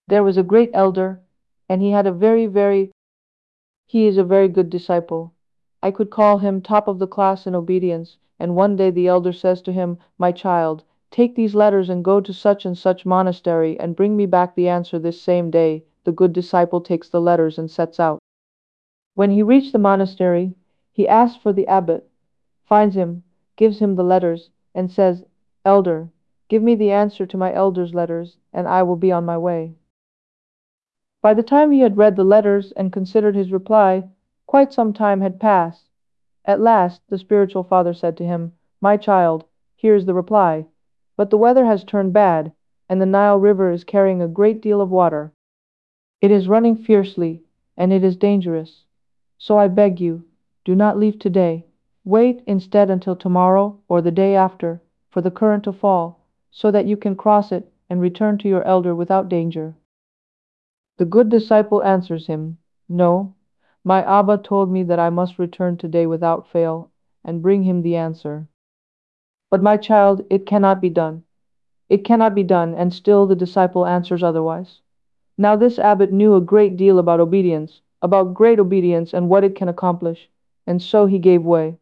There was a great elder, and he is a very good disciple. I could call him top of the class in obedience, and one day the elder says to him, "My child, take these letters and go to such and such monastery and bring me back the answer this same day." The good disciple takes the letters and sets out. When he reached the monastery, he asks for the abbot, finds him, gives him the letters, and says, "Elder, give me the answer to my elder's letters, and I will be on my way." By the time he had read the letters and considered his reply, quite some time had passed. At last the spiritual father said to him, "My child, here is the reply. But the weather has turned bad, and the Nile River is carrying a great deal of water. It is running fiercely, and it is dangerous. So I beg you, do not leave today. Wait instead until tomorrow or the day after for the current to fall, so that you can cross it and return to your elder without danger." The good disciple answers him, "No, my Abba told me that I must return today without fail, and bring him the answer. But my child, it cannot be done. It cannot be done," and still the disciple answers otherwise. Now this abbot knew a great deal about obedience, about great obedience and what it can accomplish, and so he gave way.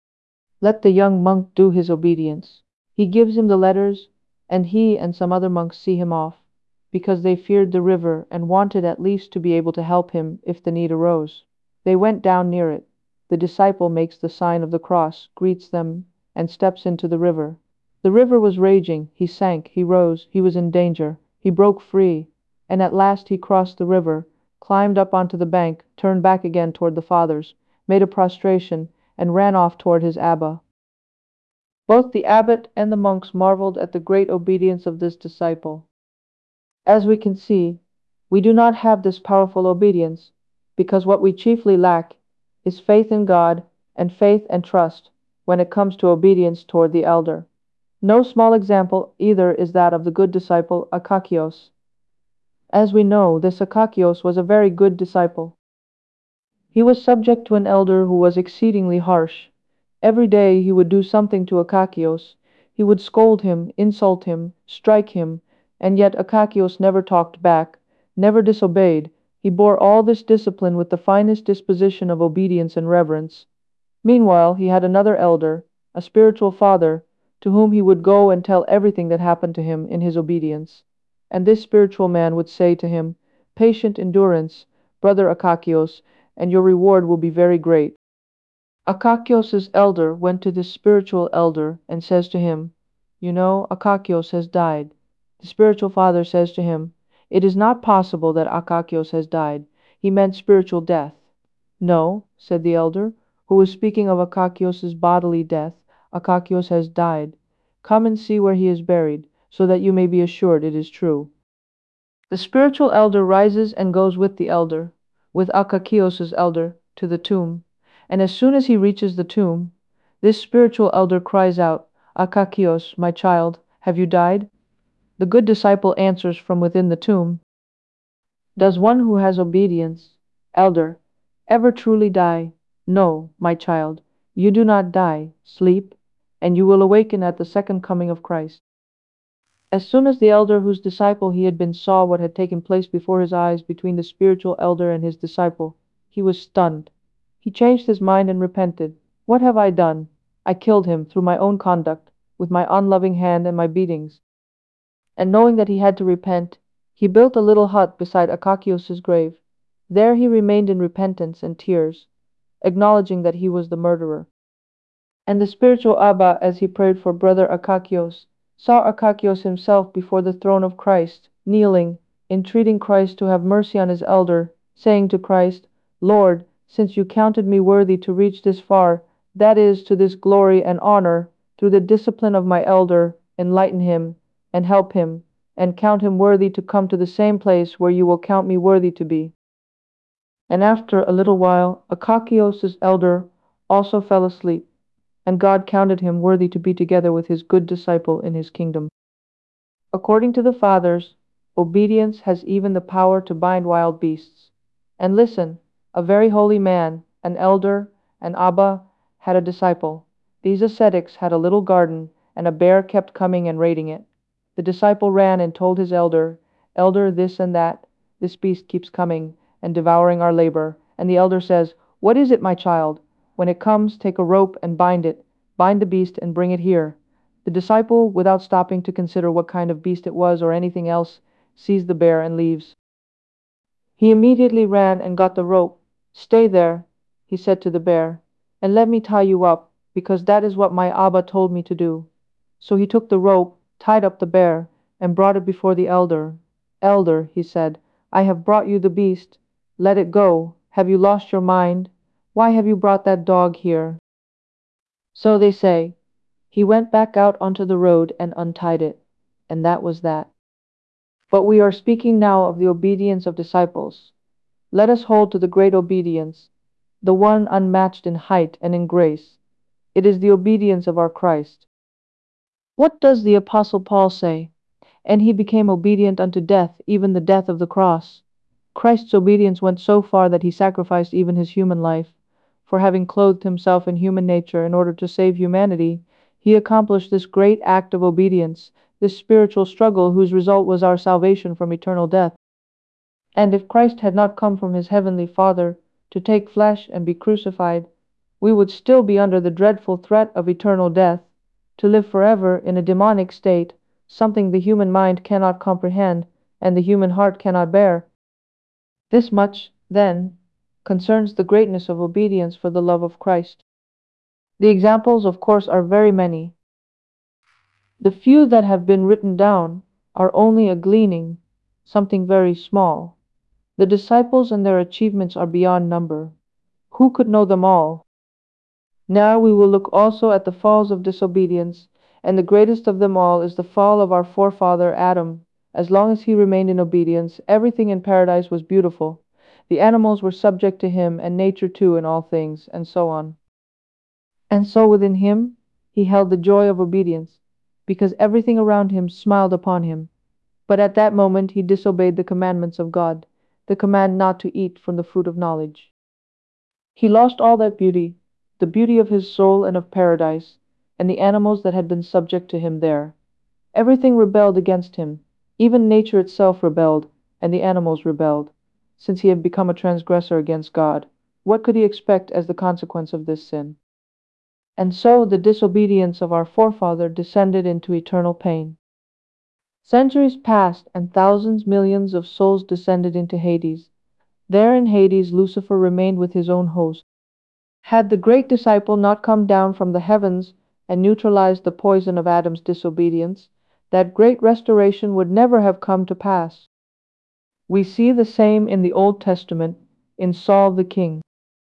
Let the young monk do his obedience. He gives him the letters, and he and some other monks see him off, because they feared the river and wanted at least to be able to help him if the need arose. They went down near it. The disciple makes the sign of the cross, greets them, and steps into the river. The river was raging. He sank, he rose, he was in danger. He broke free, and at last he crossed the river, climbed up onto the bank, turned back again toward the fathers, made a prostration, and ran off toward his Abba. Both the abbot and the monks marveled at the great obedience of this disciple. As we can see, we do not have this powerful obedience, because what we chiefly lack is faith in God and faith and trust when it comes to obedience toward the elder. No small example either is that of the good disciple Akakios. As we know, this Akakios was a very good disciple. He was subject to an elder who was exceedingly harsh. Every day he would do something to Akakios. He would scold him, insult him, strike him, and yet Akakios never talked back, never disobeyed. He bore all this discipline with the finest disposition of obedience and reverence. Meanwhile, he had another elder, a spiritual father, to whom he would go and tell everything that happened to him in his obedience. And this spiritual man would say to him, "Patient endurance, brother Akakios, and your reward will be very great." Akakios's elder went to this spiritual elder and says to him, "You know, Akakios has died." The spiritual father says to him, "It is not possible that Akakios has died. He meant spiritual death." "No," said the elder, who was speaking of Akakios's bodily death, "Akakios has died. Come and see where he is buried, so that you may be assured it is true." The spiritual elder rises and goes with the elder, with Akakios's elder, to the tomb, and as soon as he reaches the tomb, this spiritual elder cries out, "Akakios, my child, have you died?" The good disciple answers from within the tomb, "Does one who has obedience, elder, ever truly die? No, my child, you do not die, sleep, and you will awaken at the second coming of Christ." As soon as the elder whose disciple he had been saw what had taken place before his eyes between the spiritual elder and his disciple, he was stunned. He changed his mind and repented. "What have I done? I killed him through my own conduct, with my unloving hand and my beatings." And knowing that he had to repent, he built a little hut beside Akakios's grave. There he remained in repentance and tears, acknowledging that he was the murderer. And the spiritual Abba, as he prayed for brother Akakios, saw Akakios himself before the throne of Christ, kneeling, entreating Christ to have mercy on his elder, saying to Christ, "Lord, since you counted me worthy to reach this far, that is, to this glory and honor, through the discipline of my elder, enlighten him, and help him, and count him worthy to come to the same place where you will count me worthy to be." And after a little while, Akakios' elder also fell asleep, and God counted him worthy to be together with his good disciple in his kingdom. According to the Fathers, obedience has even the power to bind wild beasts. And listen, a very holy man, an elder, an Abba, had a disciple. These ascetics had a little garden, and a bear kept coming and raiding it. The disciple ran and told his elder, "Elder, this and that, this beast keeps coming and devouring our labor." And the elder says, "What is it, my child? When it comes, take a rope and bind it. Bind the beast and bring it here." The disciple, without stopping to consider what kind of beast it was or anything else, sees the bear and leaves. He immediately ran and got the rope. "Stay there," he said to the bear, "and let me tie you up, because that is what my Abba told me to do." So he took the rope, tied up the bear, and brought it before the elder. "Elder," he said, "I have brought you the beast. Let it go. Have you lost your mind? Why have you brought that dog here?" So they say. He went back out onto the road and untied it, and that was that. But we are speaking now of the obedience of disciples. Let us hold to the great obedience, the one unmatched in height and in grace. It is the obedience of our Christ. What does the Apostle Paul say? "And he became obedient unto death, even the death of the cross." Christ's obedience went so far that he sacrificed even his human life, for having clothed himself in human nature in order to save humanity, he accomplished this great act of obedience, this spiritual struggle whose result was our salvation from eternal death. And if Christ had not come from his heavenly Father to take flesh and be crucified, we would still be under the dreadful threat of eternal death, to live forever in a demonic state, something the human mind cannot comprehend and the human heart cannot bear. This much, then, concerns the greatness of obedience for the love of Christ. The examples, of course, are very many. The few that have been written down are only a gleaning, something very small. The disciples and their achievements are beyond number. Who could know them all? Now we will look also at the falls of disobedience, and the greatest of them all is the fall of our forefather Adam. As long as he remained in obedience, everything in paradise was beautiful. The animals were subject to him, and nature too in all things, and so on. And so within him he held the joy of obedience, because everything around him smiled upon him. But at that moment he disobeyed the commandments of God, the command not to eat from the fruit of knowledge. He lost all that beauty, the beauty of his soul and of paradise, and the animals that had been subject to him there. Everything rebelled against him. Even nature itself rebelled, and the animals rebelled, since he had become a transgressor against God. What could he expect as the consequence of this sin? And so the disobedience of our forefather descended into eternal pain. Centuries passed, and thousands, millions of souls descended into Hades. There in Hades Lucifer remained with his own host. Had the great disciple not come down from the heavens and neutralized the poison of Adam's disobedience, that great restoration would never have come to pass. We see the same in the Old Testament, in Saul the king.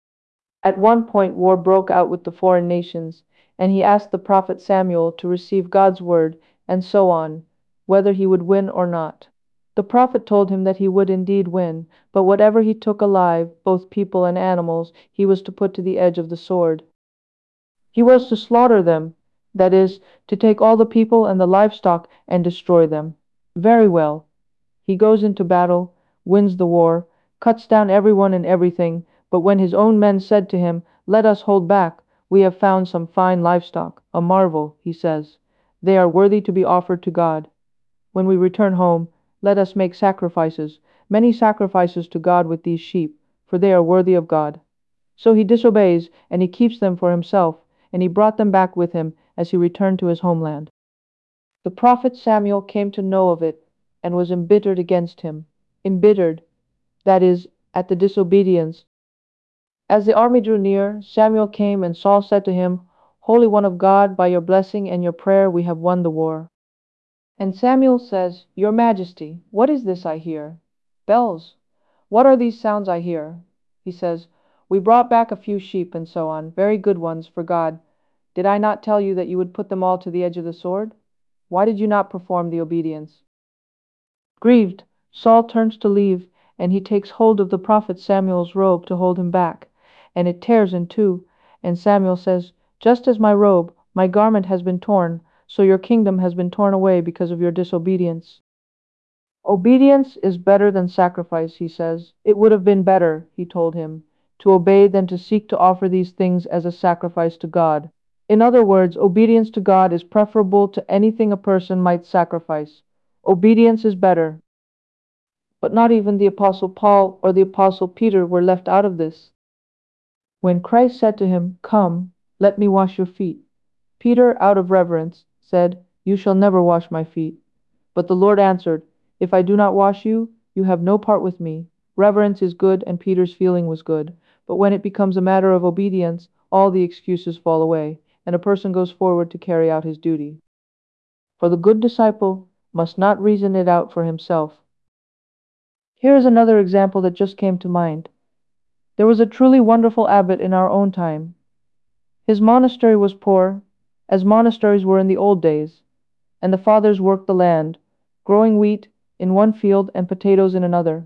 At one point war broke out with the foreign nations, and he asked the prophet Samuel to receive God's word, and so on, whether he would win or not. The prophet told him that he would indeed win, but whatever he took alive, both people and animals, he was to put to the edge of the sword. He was to slaughter them, that is, to take all the people and the livestock and destroy them. Very well. He goes into battle, wins the war, cuts down everyone and everything, but when his own men said to him, "Let us hold back, we have found some fine livestock, a marvel," he says. "They are worthy to be offered to God. When we return home, let us make sacrifices, many sacrifices to God with these sheep, for they are worthy of God." So he disobeys, and he keeps them for himself, and he brought them back with him as he returned to his homeland. The prophet Samuel came to know of it, and was embittered against him. Embittered, that is, at the disobedience. As the army drew near, Samuel came, and Saul said to him, "Holy One of God, by your blessing and your prayer we have won the war." And Samuel says, "Your Majesty, what is this I hear? Bells. What are these sounds I hear?" He says, "We brought back a few sheep and so on, very good ones, for God. Did I not tell you that you would put them all to the edge of the sword? Why did you not perform the obedience?" Grieved, Saul turns to leave, and he takes hold of the prophet Samuel's robe to hold him back, and it tears in two. And Samuel says, "Just as my robe, my garment has been torn, so your kingdom has been torn away because of your disobedience." Obedience is better than sacrifice, he says. It would have been better, he told him, to obey than to seek to offer these things as a sacrifice to God. In other words, obedience to God is preferable to anything a person might sacrifice. Obedience is better. But not even the Apostle Paul or the Apostle Peter were left out of this. When Christ said to him, "Come, let me wash your feet," Peter, out of reverence, said, "You shall never wash my feet." But the Lord answered, "If I do not wash you, you have no part with me." Reverence is good, and Peter's feeling was good. But when it becomes a matter of obedience, all the excuses fall away, and a person goes forward to carry out his duty. For the good disciple must not reason it out for himself. Here is another example that just came to mind. There was a truly wonderful abbot in our own time. His monastery was poor, as monasteries were in the old days, and the fathers worked the land, growing wheat in one field and potatoes in another.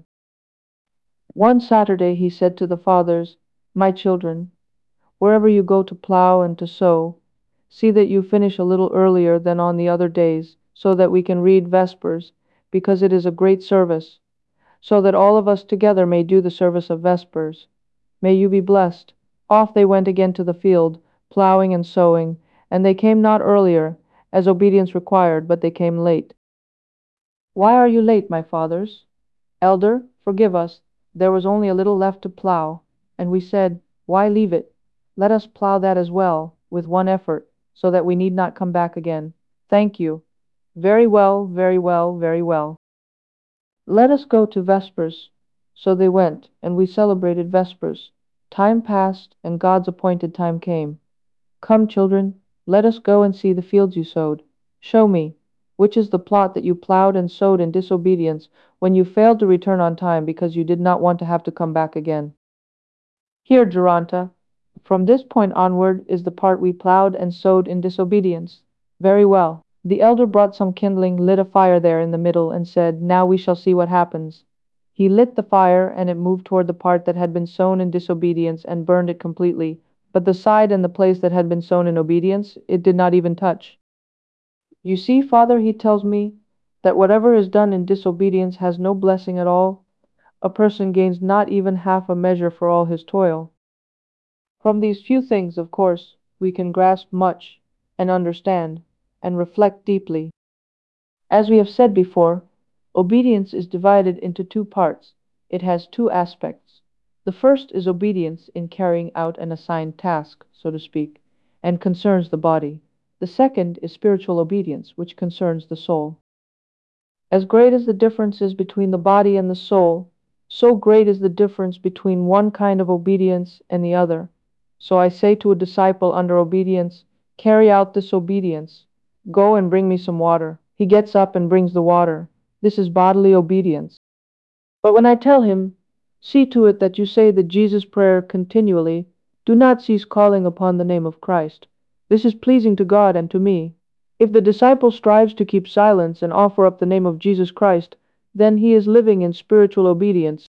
One Saturday he said to the fathers, "My children, wherever you go to plow and to sow, see that you finish a little earlier than on the other days, so that we can read Vespers, because it is a great service, so that all of us together may do the service of Vespers. May you be blessed." Off they went again to the field, plowing and sowing, and they came not earlier, as obedience required, but they came late. "Why are you late, my fathers?" "Elder, forgive us, there was only a little left to plow." And we said, "Why leave it? Let us plow that as well, with one effort, so that we need not come back again." "Thank you." "Very well, very well, very well. Let us go to Vespers." So they went, and we celebrated Vespers. Time passed, and God's appointed time came. "Come, children, let us go and see the fields you sowed. Show me, which is the plot that you plowed and sowed in disobedience when you failed to return on time because you did not want to have to come back again." Here, Duranta, from this point onward is the part we plowed and sowed in disobedience. Very well. The elder brought some kindling, lit a fire there in the middle, and said, "Now we shall see what happens." He lit the fire, and it moved toward the part that had been sown in disobedience and burned it completely. But the side and the place that had been sown in obedience, it did not even touch. "You see, Father," he tells me, "that whatever is done in disobedience has no blessing at all. A person gains not even half a measure for all his toil." From these few things, of course, we can grasp much, and understand, and reflect deeply. As we have said before, obedience is divided into two parts. It has two aspects. The first is obedience in carrying out an assigned task, so to speak, and concerns the body. The second is spiritual obedience, which concerns the soul. As great as the difference is between the body and the soul, so great is the difference between one kind of obedience and the other. So I say to a disciple under obedience, "Carry out this obedience. Go and bring me some water." He gets up and brings the water. This is bodily obedience. But when I tell him, "See to it that you say the Jesus prayer continually, do not cease calling upon the name of Christ. This is pleasing to God and to me." If the disciple strives to keep silence and offer up the name of Jesus Christ, then he is living in spiritual obedience.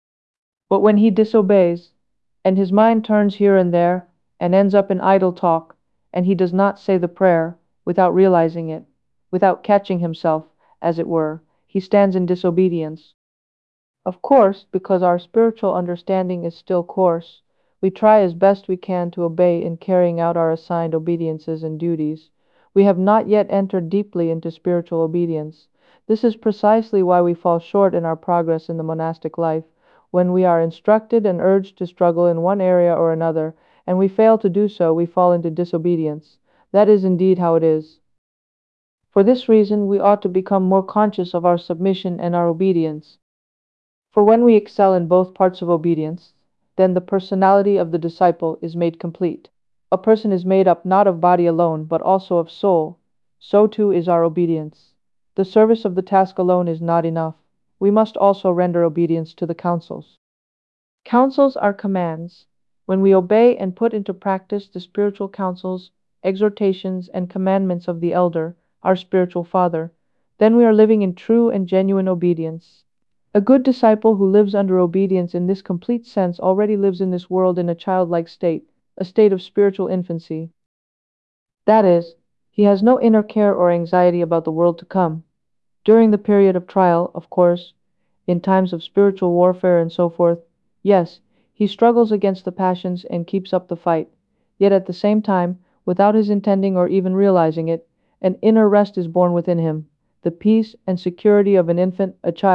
But when he disobeys, and his mind turns here and there, and ends up in idle talk, and he does not say the prayer, without realizing it, without catching himself, as it were, he stands in disobedience. Of course, because our spiritual understanding is still coarse, we try as best we can to obey in carrying out our assigned obediences and duties. We have not yet entered deeply into spiritual obedience. This is precisely why we fall short in our progress in the monastic life. When we are instructed and urged to struggle in one area or another, and we fail to do so, we fall into disobedience. That is indeed how it is. For this reason, we ought to become more conscious of our submission and our obedience. For when we excel in both parts of obedience, then the personality of the disciple is made complete. A person is made up not of body alone, but also of soul. So too is our obedience. The service of the task alone is not enough. We must also render obedience to the counsels. Counsels are commands. When we obey and put into practice the spiritual counsels, exhortations, and commandments of the elder, our spiritual father, then we are living in true and genuine obedience. A good disciple who lives under obedience in this complete sense already lives in this world in a childlike state, a state of spiritual infancy. That is, he has no inner care or anxiety about the world to come. During the period of trial, of course, in times of spiritual warfare and so forth, yes, he struggles against the passions and keeps up the fight. Yet at the same time, without his intending or even realizing it, an inner rest is born within him, the peace and security of an infant, a child,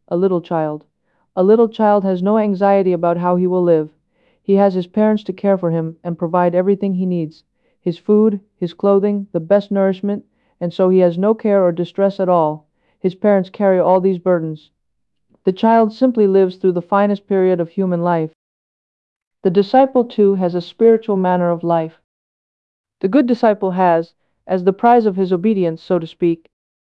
a little child. A little child has no anxiety about how he will live. He has his parents to care for him and provide everything he needs, his food, his clothing, the best nourishment, and so he has no care or distress at all. His parents carry all these burdens. The child simply lives through the finest period of human life. The disciple, too, has a spiritual manner of life. The good disciple has, as the prize of his obedience, so to speak,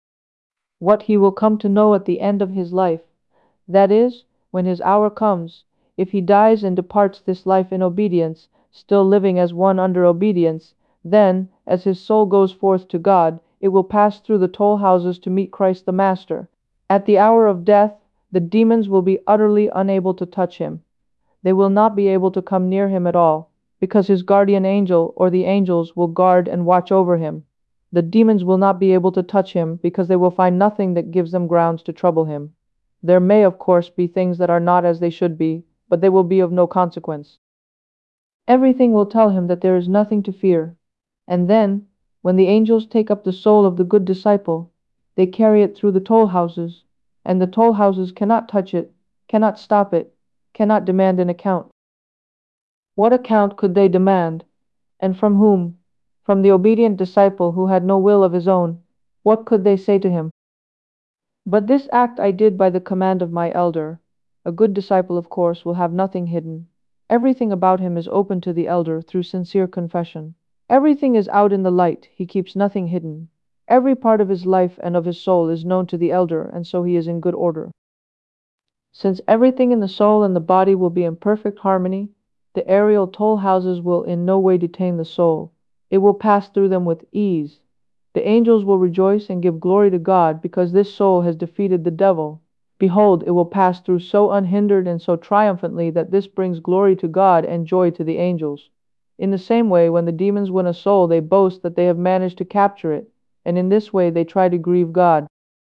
what he will come to know at the end of his life. That is, when his hour comes, if he dies and departs this life in obedience, still living as one under obedience, then, as his soul goes forth to God, it will pass through the toll houses to meet Christ the Master. At the hour of death, the demons will be utterly unable to touch him. They will not be able to come near him at all, because his guardian angel or the angels will guard and watch over him. The demons will not be able to touch him because they will find nothing that gives them grounds to trouble him. There may, of course, be things that are not as they should be, but they will be of no consequence. Everything will tell him that there is nothing to fear. And then, when the angels take up the soul of the good disciple, they carry it through the toll houses, and the toll houses cannot touch it, cannot stop it, cannot demand an account. What account could they demand? And from whom? From the obedient disciple who had no will of his own. What could they say to him? But this act I did by the command of my elder. A good disciple, of course, will have nothing hidden. Everything about him is open to the elder through sincere confession. Everything is out in the light, he keeps nothing hidden. Every part of his life and of his soul is known to the elder, and so he is in good order. Since everything in the soul and the body will be in perfect harmony, the aerial toll houses will in no way detain the soul. It will pass through them with ease. The angels will rejoice and give glory to God because this soul has defeated the devil. Behold, it will pass through so unhindered and so triumphantly that this brings glory to God and joy to the angels. In the same way, when the demons win a soul, they boast that they have managed to capture it, and in this way they try to grieve God.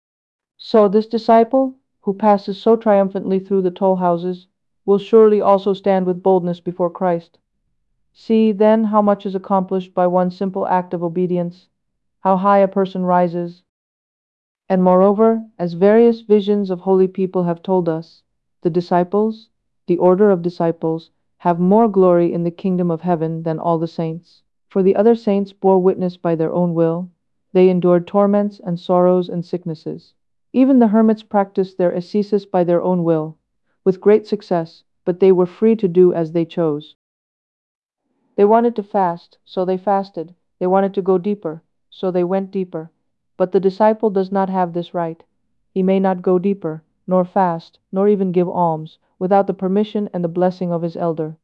So this disciple, who passes so triumphantly through the toll houses, will surely also stand with boldness before Christ. See, then, how much is accomplished by one simple act of obedience, how high a person rises. And moreover, as various visions of holy people have told us, the disciples, the order of disciples, have more glory in the kingdom of heaven than all the saints. For the other saints bore witness by their own will, they endured torments and sorrows and sicknesses. Even the hermits practiced their ascesis by their own will, with great success, but they were free to do as they chose. They wanted to fast, so they fasted. They wanted to go deeper, so they went deeper. But the disciple does not have this right. He may not go deeper, nor fast, nor even give alms, without the permission and the blessing of his elder.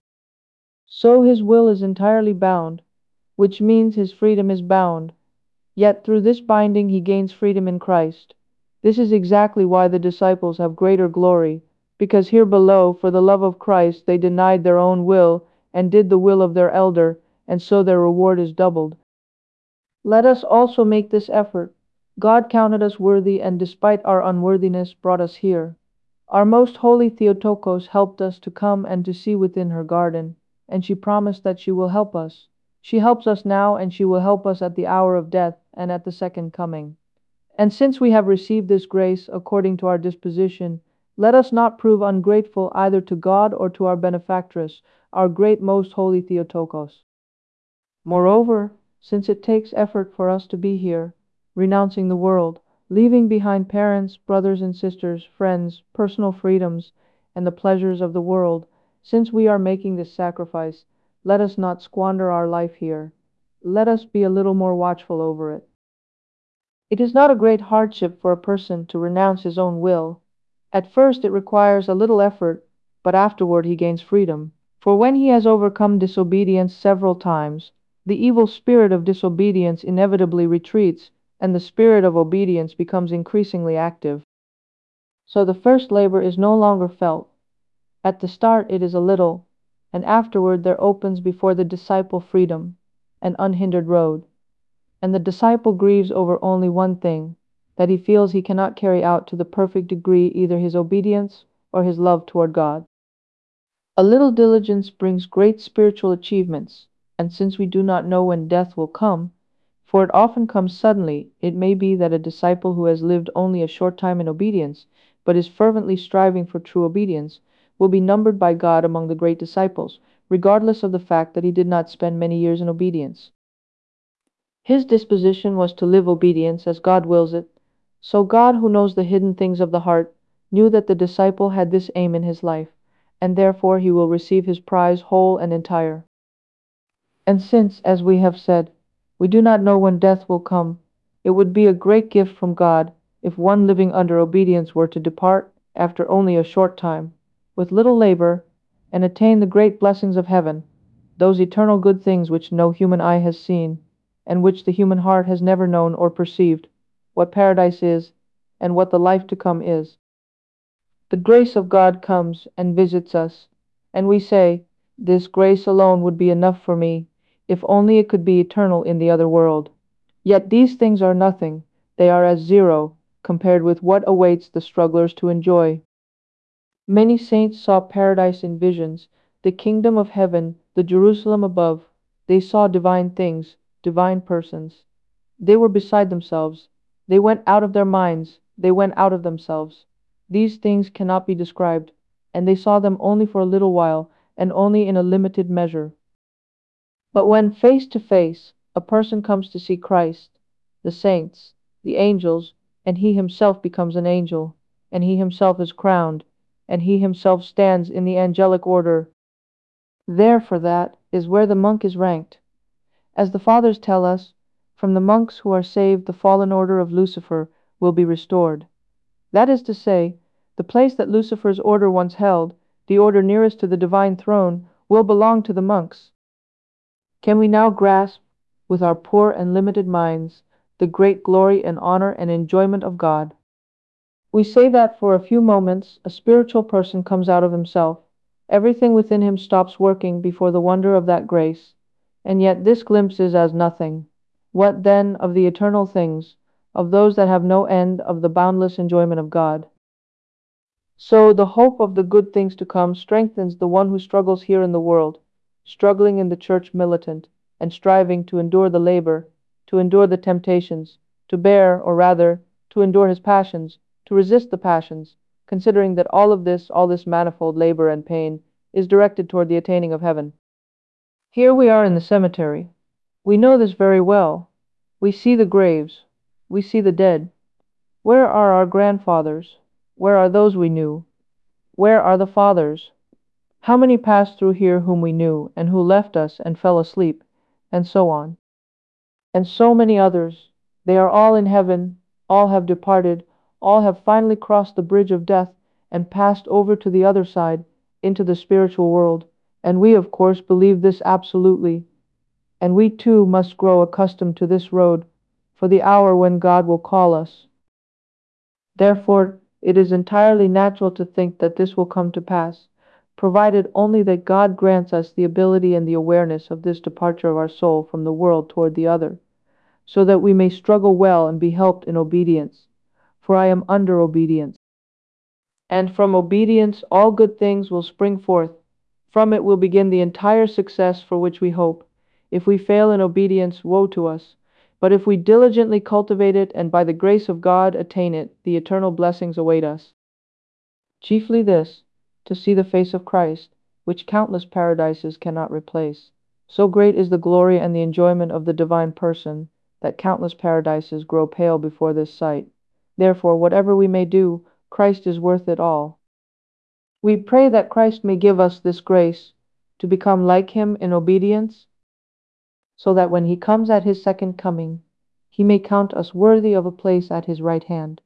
So his will is entirely bound, which means his freedom is bound. Yet through this binding he gains freedom in Christ. This is exactly why the disciples have greater glory, because here below, for the love of Christ, they denied their own will and did the will of their elder, and so their reward is doubled. Let us also make this effort. God counted us worthy, and despite our unworthiness, brought us here. Our most holy Theotokos helped us to come and to see within her garden, and she promised that she will help us. She helps us now, and she will help us at the hour of death and at the second coming. And since we have received this grace according to our disposition, let us not prove ungrateful either to God or to our benefactress, our great most holy Theotokos. Moreover, since it takes effort for us to be here, renouncing the world, leaving behind parents, brothers and sisters, friends, personal freedoms, and the pleasures of the world, since we are making this sacrifice, let us not squander our life here. Let us be a little more watchful over it. It is not a great hardship for a person to renounce his own will. At first it requires a little effort, but afterward he gains freedom. For when he has overcome disobedience several times, the evil spirit of disobedience inevitably retreats, and the spirit of obedience becomes increasingly active. So the first labor is no longer felt. At the start it is a little, and afterward there opens before the disciple freedom, an unhindered road. And the disciple grieves over only one thing, that he feels he cannot carry out to the perfect degree either his obedience or his love toward God. A little diligence brings great spiritual achievements, and since we do not know when death will come, for it often comes suddenly, it may be that a disciple who has lived only a short time in obedience, but is fervently striving for true obedience, will be numbered by God among the great disciples, regardless of the fact that he did not spend many years in obedience. His disposition was to live obedience as God wills it. So God, who knows the hidden things of the heart, knew that the disciple had this aim in his life, and therefore he will receive his prize whole and entire. And since, as we have said, we do not know when death will come, it would be a great gift from God if one living under obedience were to depart after only a short time, with little labor, and attain the great blessings of heaven, those eternal good things which no human eye has seen, and which the human heart has never known or perceived, what paradise is, and what the life to come is. The grace of God comes and visits us, and we say, "This grace alone would be enough for me, if only it could be eternal in the other world." Yet these things are nothing, they are as zero, compared with what awaits the strugglers to enjoy. Many saints saw paradise in visions, the kingdom of heaven, the Jerusalem above. They saw divine things, divine persons. They were beside themselves. They went out of their minds. They went out of themselves. These things cannot be described, and they saw them only for a little while, and only in a limited measure. But when face to face a person comes to see Christ, the saints, the angels, and he himself becomes an angel, and he himself is crowned, and he himself stands in the angelic order, there for that is where the monk is ranked. As the Fathers tell us, from the monks who are saved the fallen order of Lucifer will be restored. That is to say, the place that Lucifer's order once held, the order nearest to the divine throne, will belong to the monks. Can we now grasp, with our poor and limited minds, the great glory and honor and enjoyment of God? We say that for a few moments a spiritual person comes out of himself. Everything within him stops working before the wonder of that grace, and yet this glimpse is as nothing. What, then, of the eternal things, of those that have no end, of the boundless enjoyment of God? So the hope of the good things to come strengthens the one who struggles here in the world, struggling in the church militant, and striving to endure the labor, to endure the temptations, to bear, or rather, to endure his passions, to resist the passions, considering that all this manifold labor and pain, is directed toward the attaining of heaven. Here we are in the cemetery. We know this very well. We see the graves. We see the dead. Where are our grandfathers? Where are those we knew? Where are the fathers? How many passed through here whom we knew, and who left us and fell asleep, and so on? And so many others. They are all in heaven, all have departed, all have finally crossed the bridge of death and passed over to the other side, into the spiritual world, and we, of course, believe this absolutely. And we too must grow accustomed to this road, for the hour when God will call us. Therefore, it is entirely natural to think that this will come to pass, provided only that God grants us the ability and the awareness of this departure of our soul from the world toward the other, so that we may struggle well and be helped in obedience. For I am under obedience. And from obedience all good things will spring forth. From it will begin the entire success for which we hope. If we fail in obedience, woe to us. But if we diligently cultivate it and by the grace of God attain it, the eternal blessings await us. Chiefly this, to see the face of Christ, which countless paradises cannot replace. So great is the glory and the enjoyment of the divine person, that countless paradises grow pale before this sight. Therefore, whatever we may do, Christ is worth it all. We pray that Christ may give us this grace, to become like him in obedience, so that when he comes at his second coming, he may count us worthy of a place at his right hand.